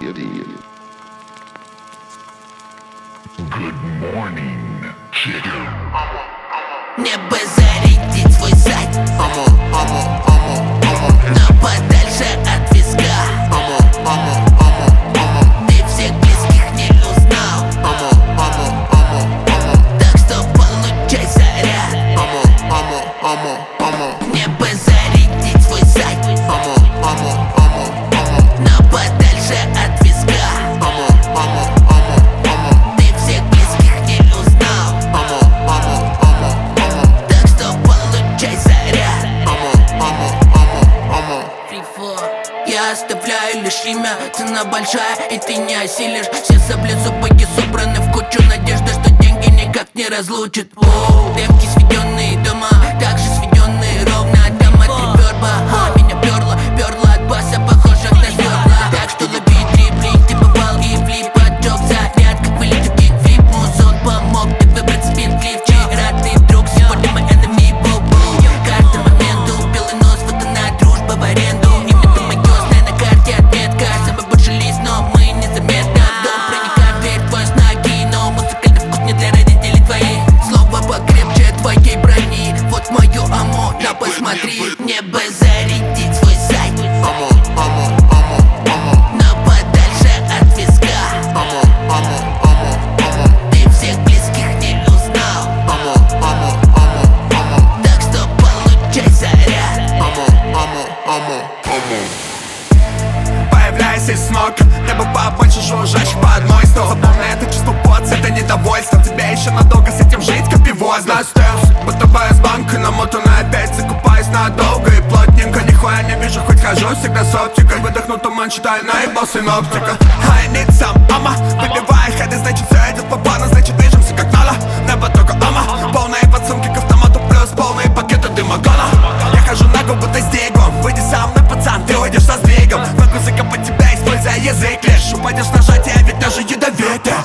idiot. Good morning, chicken. Мне бы зарядить свой сайт, но подальше от виска. Ты всех близких не узнал, так что получай заряд. Мне бы зарядить свой сайт, но подальше от виска. Ты всех близких не узнал, так что получай заряд. Я оставляю лишь имя, цена большая, и ты не осилишь. Все сопли сапоги собраны в кучу, надежда, что деньги никак не разлучат. Демки сведенные дома, также сведенные ровно там от реверба. Меня перло от баса, похожих на зерна. Так что лови дриблинг, ты попал и влип, отжег заряд, как вылетел кикфлип. Музон помог ты выбрать спидклиф. Вчера ты друг, сегодня мы enemy, бу-бу. Карта моменту, белый нос, вот она дружба в аренду. Имя домоёзное на карте отметка, самый большой лист, но мы незаметно. В дом проникает, дверь твой знаки, но музыкальный вкус не для родителей твоих. Слово покрепче твоей брони, вот мою аму, на посмотри. Мне бы зарядить свой сайт, но подальше от виска. Ты всех близких не узнал, так что получай заряд. Появляйся из ног, небо побольше жужжащих по одной стол. Запомни это чувство под это недовольство. Тебе еще надолго с этим жить, как пивой. Знаю стелс, будто бы с банкой намотанной опять. Закупаюсь надолго и плотненько. Нихуя не вижу, хоть хожу всегда с оптикой. Выдохну туман, читаю наебал синоптика. I need some, выбивая хеды, значит все идет по плану. Значит движемся как надо, небо только полные подсумки к автомату плюс полные пакеты дымогона. Я хожу на губы, будто с дигом. Выйди со мной, пацан, ты уйдешь со сдвигом. Могу закопать тебя, используя язык лишь. Упадешь нажатие, ведь даже ядовито.